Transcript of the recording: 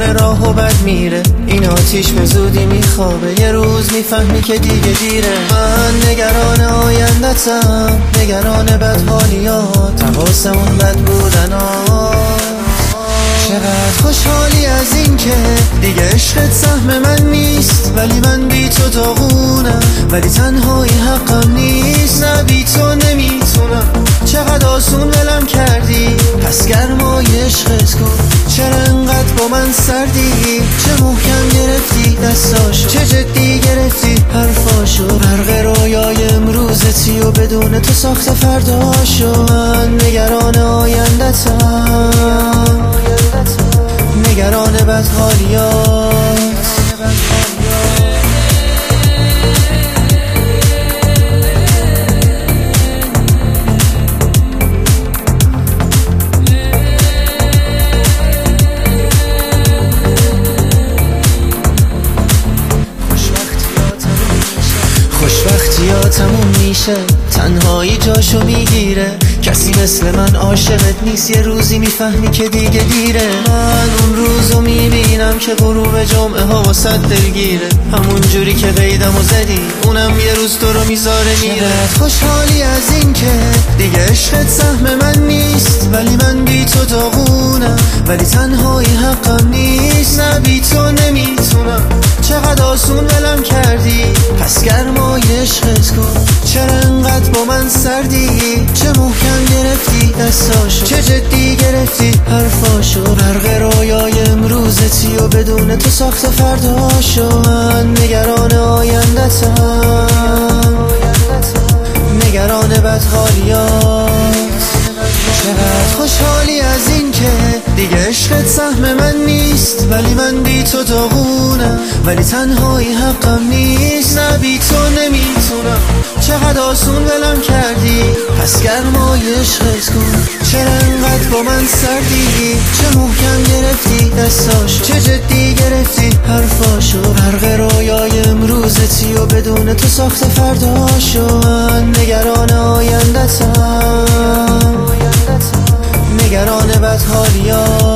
داره راه و بد میره، این آتیش به زودی میخوابه، یه روز میفهمی که دیگه دیره. من نگران آیندتم، نگران بدحالیات، حواسمون بد بودنات. چقدر خوشحالی از این که دیگه عشقت سهم من نیست، ولی من بی تو داغونم، ولی تنهایی حقم نیست. نه بی تو نمیتونم، چقدر آسون ولم کردی، پس گرمای عشقت کن. چرا انقدر با من سردی، چه محکم گرفتی دستاشو، چه جدی گرفتی حرفاشو. برق رویای امروزتی و بدون تو ساخت فرداشو. من نگران آیندتم، نگران بدحالیات. خوشبختی‌ها تموم میشه، تنهایی جاشو میگیره، کسی مثل من عاشقت نیست، یه روزی میفهمی که دیگه دیره. من اون روزو میبینم که غروب جمعه ها واسه دلگیره، همون جوری که قیدمو زدی اونم یه روز تو رو میذاره میره. خوشحالی از این که دیگه عشقت سهم من نیست، ولی من بی تو داغونم، ولی تنهایی حقم نیست. نه بی تو نمیتونم، چقدر آسون ولم کردی، پس گرمای عشقت کن. چرا انقدر با من سردی، چه محکم گرفتی دستاشو، چه جدی گرفتی حرفاشو. برق رویای امروزتی و بدون تو ساخت فرداشو. من نگران آیندتم، نگران بدحالیات. چقدر خوشحالی از این که دیگه عشقت سهم من نیست، ولی من بی تو داغونم، ولی تنهایی حقم نیست. نه بی تو نمیتونم، چقدر آسون ولم کردی، پس گرمای عشقت کن. چرا انقدر با من سردی، چه محکم گرفتی دستاشو، چه جدی گرفتی حرفاشو. برق رویای امروزتی و بدون تو ساخت فرداشو. من نگران آیندتم، نگران بدحالیات.